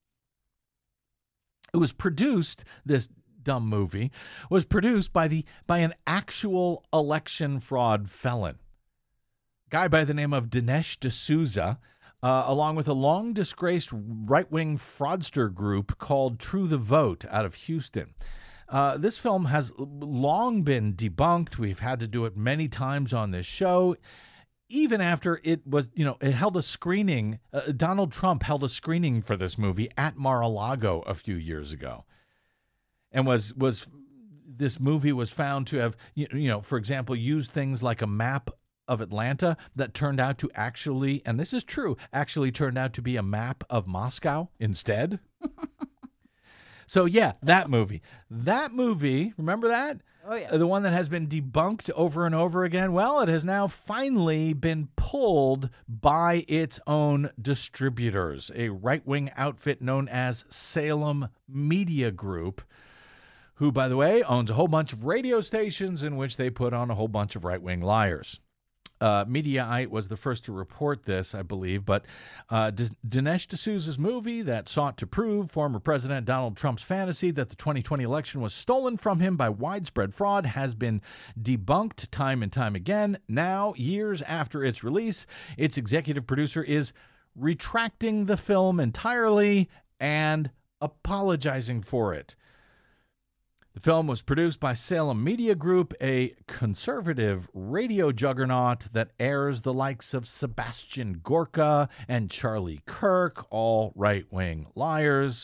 C: It was produced, this dumb movie, was produced by the by an actual election fraud felon. A guy by the name of Dinesh D'Souza, uh, along with a long-disgraced right-wing fraudster group called True the Vote out of Houston. Uh, this film has long been debunked. We've had to do it many times on this show. Even after it was, you know, it held a screening. Uh, Donald Trump held a screening for this movie at Mar-a-Lago a few years ago. And was, was this movie was found to have, you know, for example, used things like a map of Atlanta that turned out to actually, and this is true, actually turned out to be a map of Moscow instead. So, yeah, that movie. That movie, remember that?
E: Oh, yeah.
C: Uh, The one that has been debunked over and over again. Well, it has now finally been pulled by its own distributors, a right-wing outfit known as Salem Media Group, who, by the way, owns a whole bunch of radio stations in which they put on a whole bunch of right-wing liars. Uh, Mediaite was the first to report this, I believe, but uh, D- Dinesh D'Souza's movie that sought to prove former President Donald Trump's fantasy that the twenty twenty election was stolen from him by widespread fraud has been debunked time and time again. Now, years after its release, its executive producer is retracting the film entirely and apologizing for it. The film was produced by Salem Media Group, a conservative radio juggernaut that airs the likes of Sebastian Gorka and Charlie Kirk, all right-wing liars.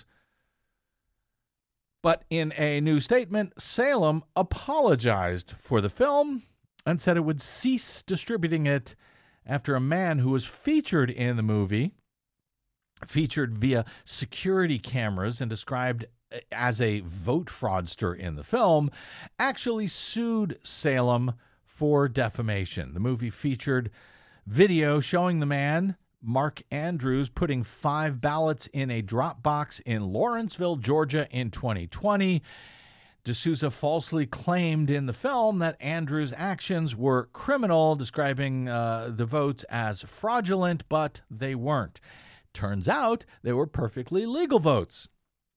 C: But in a new statement, Salem apologized for the film and said it would cease distributing it after a man who was featured in the movie, featured via security cameras and described as a vote fraudster in the film, actually sued Salem for defamation. The movie featured video showing the man, Mark Andrews, putting five ballots in a drop box in Lawrenceville, Georgia in twenty twenty. D'Souza falsely claimed in the film that Andrews' actions were criminal, describing uh, the votes as fraudulent, but they weren't. Turns out they were perfectly legal votes.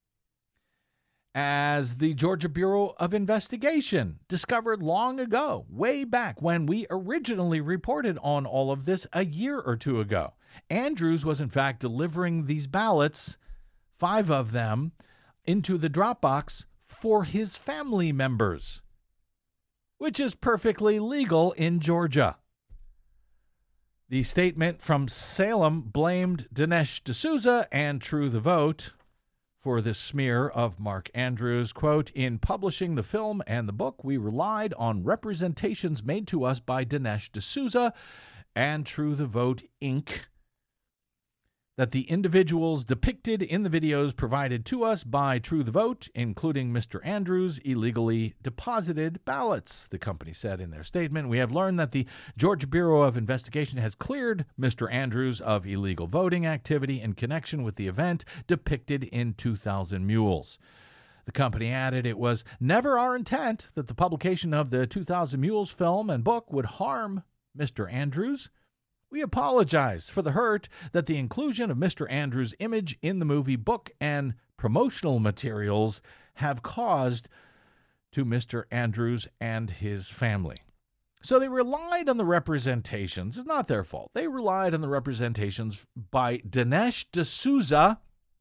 C: As the Georgia Bureau of Investigation discovered long ago, way back when we originally reported on all of this a year or two ago. Andrews was in fact delivering these ballots, five of them, into the Dropbox for his family members, which is perfectly legal in Georgia. The statement from Salem blamed Dinesh D'Souza and True the Vote for the smear of Mark Andrews. Quote, "In publishing the film and the book, we relied on representations made to us by Dinesh D'Souza and True the Vote, Incorporated, that the individuals depicted in the videos provided to us by True the Vote, including Mister Andrews, illegally deposited ballots," the company said in their statement. "We have learned that the Georgia Bureau of Investigation has cleared Mister Andrews of illegal voting activity in connection with the event depicted in two thousand Mules." The company added it was never our intent that the publication of the two thousand Mules film and book would harm Mister Andrews. We apologize for the hurt that the inclusion of Mister Andrews' image in the movie, book, and promotional materials have caused to Mister Andrews and his family. So they relied on the representations. It's not their fault. They relied on the representations by Dinesh D'Souza,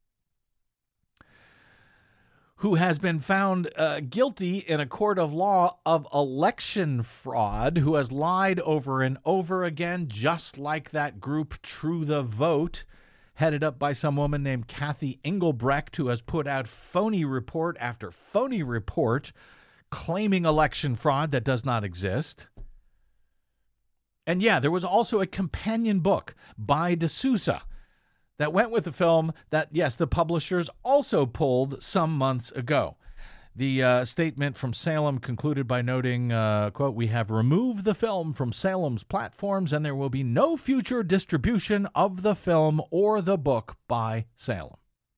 C: who has been found uh, guilty in a court of law of election fraud, who has lied over and over again, just like that group True the Vote, headed up by some woman named Kathy Engelbrecht, who has put out phony report after phony report claiming election fraud that does not exist. And yeah, there was also a companion book by D'Souza that went with the film that, yes, the publishers also pulled some months ago. The uh, statement from Salem concluded by noting, uh, quote, "We have removed the film from Salem's platforms and there will be no future distribution of the film or the book by Salem."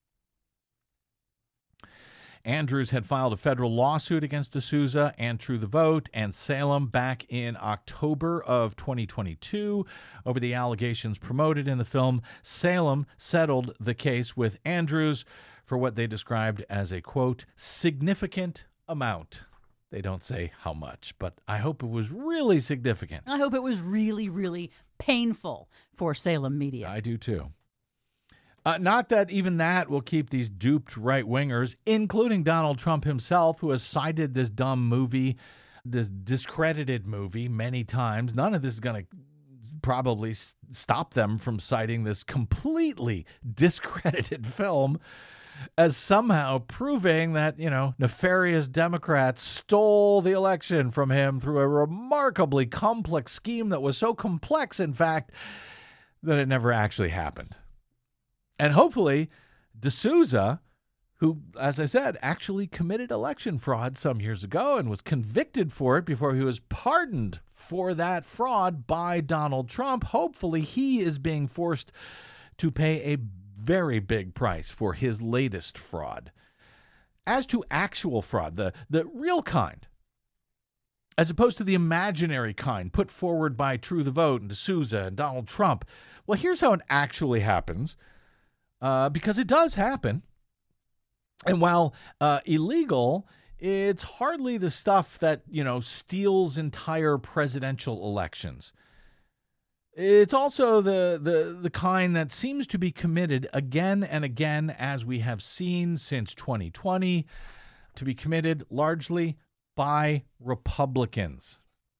C: Andrews had filed a federal lawsuit against D'Souza and True the Vote and Salem back in October of twenty twenty-two over the allegations promoted in the film. Salem settled the case with Andrews for what they described as a, quote, "significant amount." They don't say how much, but I hope it was really significant.
E: I hope it was really, really painful for Salem Media.
C: I do too. Uh, not that even that will keep these duped right-wingers, including Donald Trump himself, who has cited this dumb movie, this discredited movie many times. None of this is going to probably s- stop them from citing this completely discredited film as somehow proving that, you know, nefarious Democrats stole the election from him through a remarkably complex scheme that was so complex, in fact, that it never actually happened. And hopefully, D'Souza, who, as I said, actually committed election fraud some years ago and was convicted for it before he was pardoned for that fraud by Donald Trump. Hopefully, he is being forced to pay a very big price for his latest fraud. As to actual fraud, the, the real kind, as opposed to the imaginary kind put forward by True the Vote and D'Souza and Donald Trump, well, here's how it actually happens, uh, because it does happen. And while uh, illegal, it's hardly the stuff that, you know, steals entire presidential elections. It's also the, the, the kind that seems to be committed again and again, as we have seen since twenty twenty, to be committed largely by Republicans.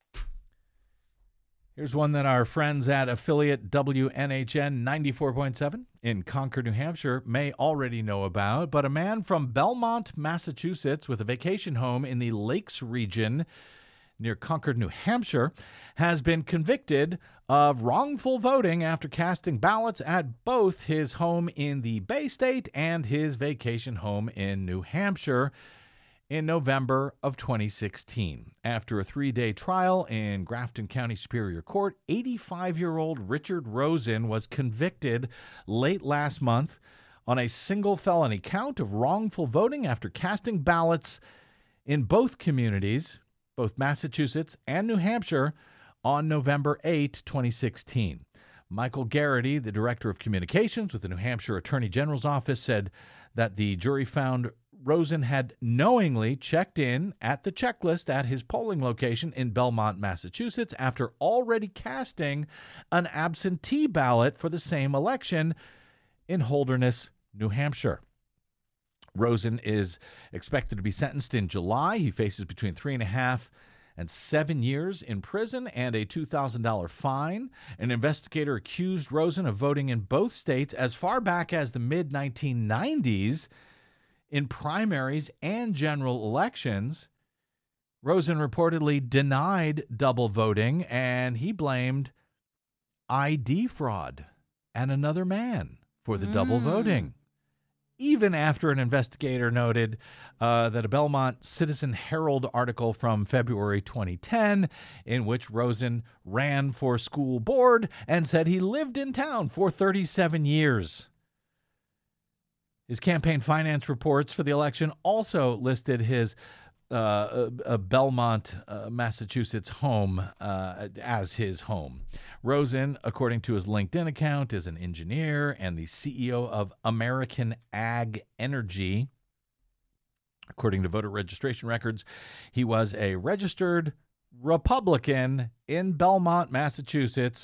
C: Here's one that our friends at affiliate W N H N ninety-four point seven in Concord, New Hampshire may already know about, but a man from Belmont, Massachusetts, with a vacation home in the Lakes region near Concord, New Hampshire, has been convicted of wrongful voting after casting ballots at both his home in the Bay State and his vacation home in New Hampshire in November of twenty sixteen. After a three-day trial in Grafton County Superior Court, eighty-five-year-old Richard Rosen was convicted late last month on a single felony count of wrongful voting after casting ballots in both communities, both Massachusetts and New Hampshire, on November eighth, twenty sixteen. Michael Garrity, the Director of Communications with the New Hampshire Attorney General's Office, said that the jury found Rosen had knowingly checked in at the checklist at his polling location in Belmont, Massachusetts, after already casting an absentee ballot for the same election in Holderness, New Hampshire. Rosen is expected to be sentenced in July. He faces between three and a half and seven years in prison and a two thousand dollars fine. An investigator accused Rosen of voting in both states as far back as the mid nineteen nineties in primaries and general elections. Rosen reportedly denied double voting, and he blamed I D fraud and another man for the mm. double voting, even after an investigator noted uh, that a Belmont Citizen Herald article from February twenty ten, in which Rosen ran for school board and said he lived in town for thirty-seven years. His campaign finance reports for the election also listed his uh, a Belmont, uh, Massachusetts home uh, as his home. Rosen, according to his LinkedIn account, is an engineer and the C E O of American Ag Energy. According to voter registration records, he was a registered Republican in Belmont, Massachusetts,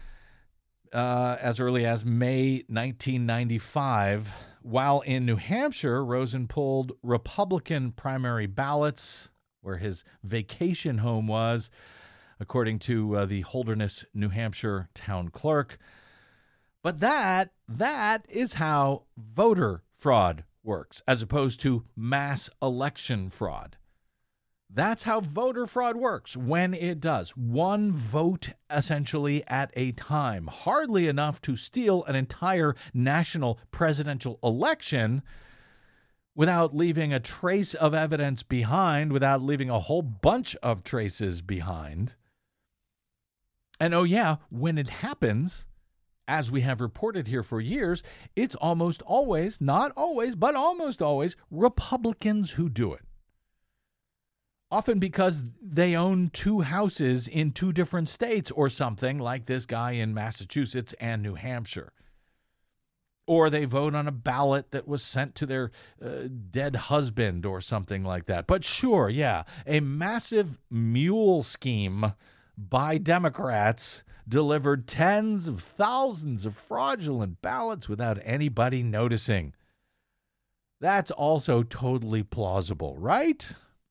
C: uh, as early as May nineteen ninety-five. While in New Hampshire, Rosen pulled Republican primary ballots where his vacation home was, according to uh, the Holderness, New Hampshire town clerk. But that, that is how voter fraud works, as opposed to mass election fraud. That's how voter fraud works when it does. One vote essentially at a time. Hardly enough to steal an entire national presidential election without leaving a trace of evidence behind, without leaving a whole bunch of traces behind. And oh yeah, when it happens, as we have reported here for years, it's almost always, not always, but almost always, Republicans who do it. Often because they own two houses in two different states or something, like this guy in Massachusetts and New Hampshire. Or they vote on a ballot that was sent to their uh, dead husband or something like that. But sure, yeah, a massive mule scheme by Democrats delivered tens of thousands of fraudulent ballots without anybody noticing. That's also totally plausible, right?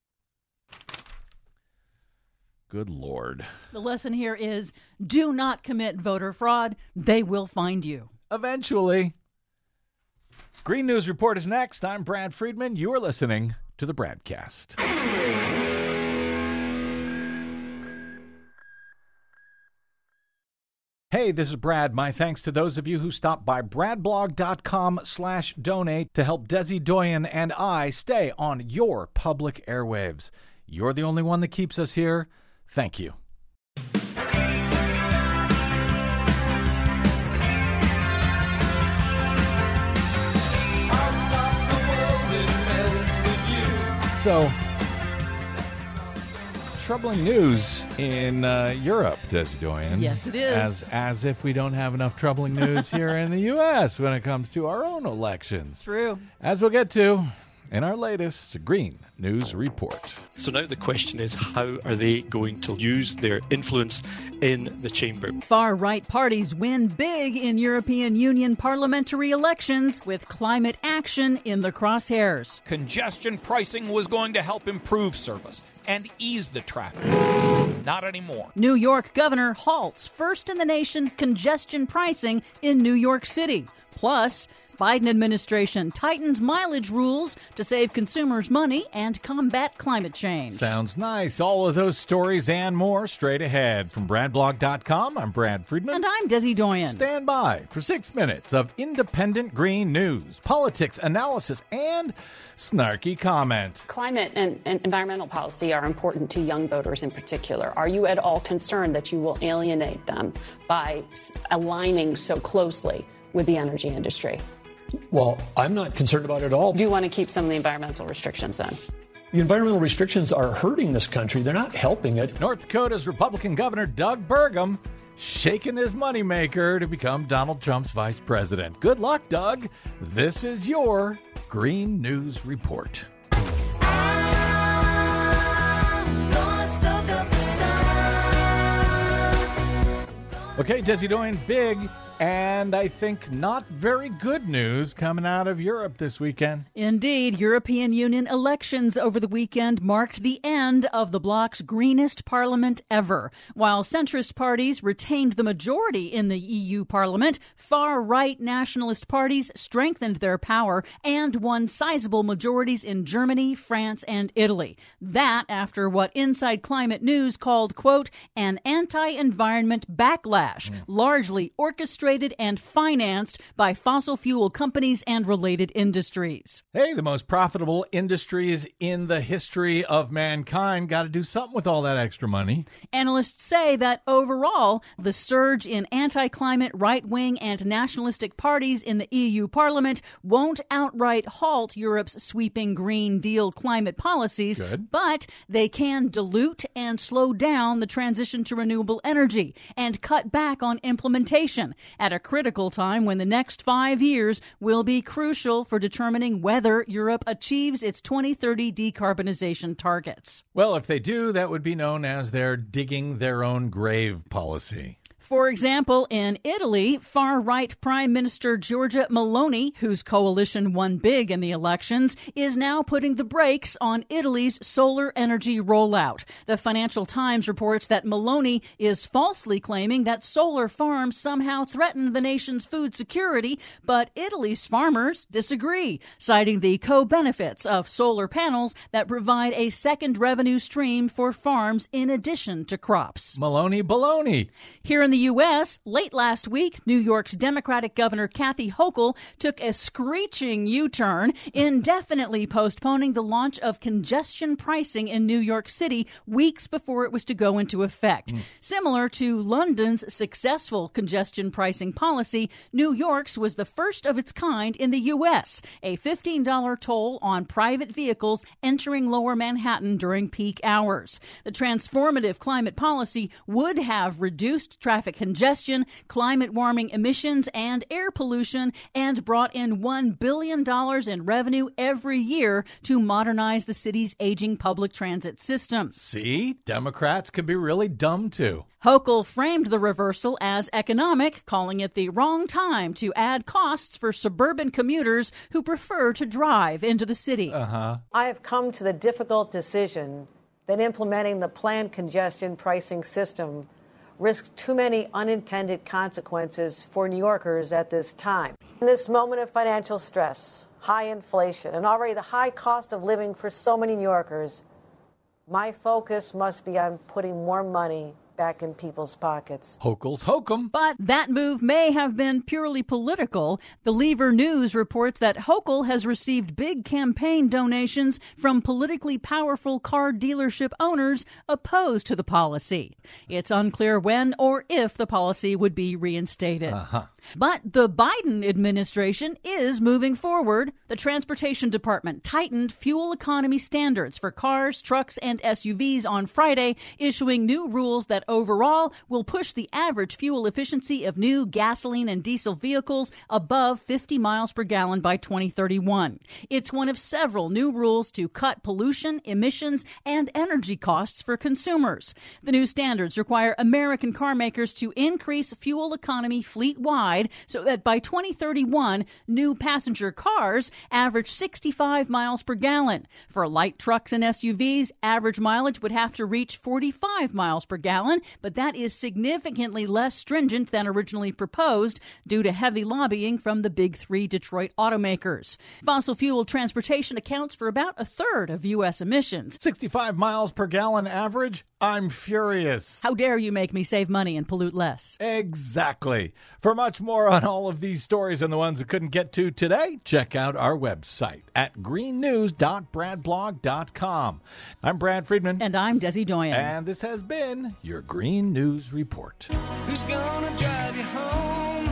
C: Good Lord.
E: The lesson here is do not commit voter fraud. They will find you.
C: Eventually. Green News Report is next. I'm Brad Friedman. You are listening to the Bradcast. Hey, Hey, this is Brad. My thanks to those of you who stopped by bradblog.com slash donate to help Desi Doyen and I stay on your public airwaves. You're the only one that keeps us here. Thank you. So, troubling news in uh, Europe, Desi Doyen.
E: Yes, it is.
C: As, as if we don't have enough troubling news here in the U S when it comes to our own elections.
E: True.
C: As we'll get to in our latest Green News Report.
G: So now the question is, how are they going to use their influence in the chamber?
E: Far-right parties win big in European Union parliamentary elections with climate action in the crosshairs.
H: Congestion pricing was going to help improve service and ease the traffic. Not anymore.
E: New York governor halts first in the nation congestion pricing in New York City. Plus, Biden administration tightens mileage rules to save consumers money and combat climate change.
C: Sounds nice. All of those stories and more straight ahead. From brad blog dot com, I'm Brad Friedman.
E: And I'm Desi Doyen.
C: Stand by for six minutes of independent green news, politics, analysis, and snarky comment.
I: Climate and, and environmental policy are important to young voters in particular. Are you at all concerned that you will alienate them by aligning so closely with the energy industry?
J: Well, I'm not concerned about it at all.
I: Do you want to keep some of the environmental restrictions then?
J: The environmental restrictions are hurting this country. They're not helping it.
C: North Dakota's Republican Governor Doug Burgum shaking his moneymaker to become Donald Trump's vice president. Good luck, Doug. This is your Green News Report. Okay, Desi Doyen, big and I think not very good news coming out of Europe this weekend.
E: Indeed, European Union elections over the weekend marked the end of the bloc's greenest parliament ever. While centrist parties retained the majority in the E U parliament, far-right nationalist parties strengthened their power and won sizable majorities in Germany, France, and Italy. That after what Inside Climate News called, quote, an anti-environment backlash, mm. largely orchestrated and financed by fossil fuel companies and related industries.
C: Hey, the most profitable industries in the history of mankind got to do something with all that extra money.
E: Analysts say that overall, the surge in anti-climate right-wing and nationalistic parties in the E U Parliament won't outright halt Europe's sweeping Green Deal climate policies,
C: Good.
E: but they can dilute and slow down the transition to renewable energy and cut back on implementation at a critical time when the next five years will be crucial for determining whether Europe achieves its twenty thirty decarbonization targets.
C: Well, if they do, that would be known as their digging their own grave policy.
E: For example, in Italy, far-right Prime Minister Giorgia Meloni, whose coalition won big in the elections, is now putting the brakes on Italy's solar energy rollout. The Financial Times reports that Meloni is falsely claiming that solar farms somehow threaten the nation's food security, but Italy's farmers disagree, citing the co-benefits of solar panels that provide a second revenue stream for farms in addition to crops.
C: Meloni baloney.
E: Here in the U S, late last week, New York's Democratic Governor Kathy Hochul took a screeching U-turn, indefinitely postponing the launch of congestion pricing in New York City weeks before it was to go into effect. Mm. Similar to London's successful congestion pricing policy, New York's was the first of its kind in the U S, a fifteen dollars toll on private vehicles entering Lower Manhattan during peak hours. The transformative climate policy would have reduced traffic congestion, climate warming emissions, and air pollution, and brought in one billion dollars in revenue every year to modernize the city's aging public transit system.
C: See? Democrats could be really dumb, too.
E: Hochul framed the reversal as economic, calling it the wrong time to add costs for suburban commuters who prefer to drive into the city.
C: Uh-huh.
K: I have come to the difficult decision that implementing the planned congestion pricing system risks too many unintended consequences for New Yorkers at this time. In this moment of financial stress, high inflation, and already the high cost of living for so many New Yorkers, my focus must be on putting more money back in people's pockets.
C: Hochul's hokum.
E: But that move may have been purely political. The Lever News reports that Hochul has received big campaign donations from politically powerful car dealership owners opposed to the policy. It's unclear when or if the policy would be reinstated.
C: Uh-huh.
E: But the Biden administration is moving forward. The Transportation Department tightened fuel economy standards for cars, trucks, and S U Vs on Friday, issuing new rules that overall will push the average fuel efficiency of new gasoline and diesel vehicles above fifty miles per gallon by twenty thirty-one. It's one of several new rules to cut pollution, emissions, and energy costs for consumers. The new standards require American car makers to increase fuel economy fleet-wide so that by twenty thirty-one, new passenger cars average sixty-five miles per gallon. For light trucks and S U Vs, average mileage would have to reach forty-five miles per gallon, but that is significantly less stringent than originally proposed due to heavy lobbying from the big three Detroit automakers. Fossil fuel transportation accounts for about a third of U S emissions.
C: sixty-five miles per gallon average? I'm furious.
E: How dare you make me save money and pollute less?
C: Exactly. For much more on all of these stories and the ones we couldn't get to today, check out our website at green news dot brad blog dot com. I'm Brad Friedman.
E: And I'm Desi Doyen.
C: And this has been your Green News Report.
F: Who's gonna drive you home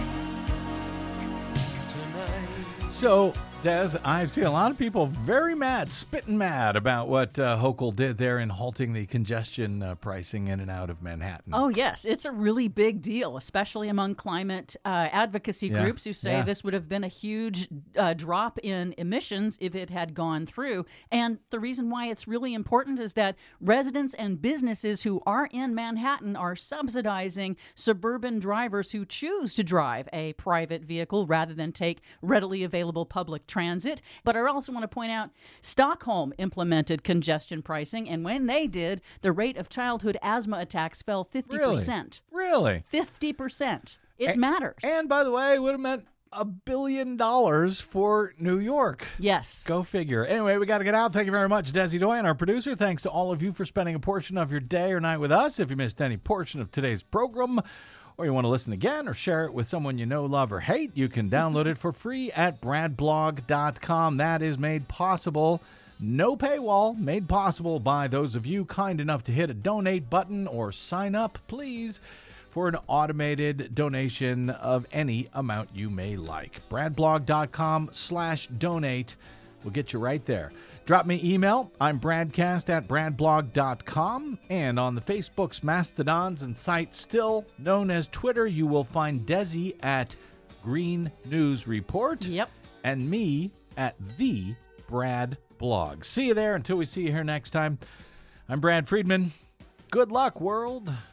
F: tonight?
C: So, Des, I've seen a lot of people very mad, spitting mad about what uh, Hochul did there in halting the congestion uh, pricing in and out of Manhattan.
E: Oh, yes. It's a really big deal, especially among climate uh, advocacy
C: Yeah.
E: groups who say
C: Yeah.
E: this would have been a huge uh, drop in emissions if it had gone through. And the reason why it's really important is that residents and businesses who are in Manhattan are subsidizing suburban drivers who choose to drive a private vehicle rather than take readily available public transit. But I also want to point out Stockholm implemented congestion pricing, and when they did, the rate of childhood asthma attacks fell fifty percent.
C: Really?
E: fifty percent. It
C: and,
E: matters.
C: And by the way, it would have meant a billion dollars for New York.
E: Yes.
C: Go figure. Anyway, we got to get out. Thank you very much, Desi Doyen, our producer. Thanks to all of you for spending a portion of your day or night with us. If you missed any portion of today's program, or you want to listen again or share it with someone you know, love, or hate, you can download it for free at brad blog dot com. That is made possible, no paywall, made possible by those of you kind enough to hit a donate button or sign up, please, for an automated donation of any amount you may like. brad blog dot com slash donate will get you right there. Drop me email. I'm bradcast at brad blog dot com. And on the Facebooks, Mastodons, and site still known as Twitter, you will find Desi at Green News Report.
E: Yep.
C: And me at The Brad Blog. See you there until we see you here next time. I'm Brad Friedman. Good luck, world.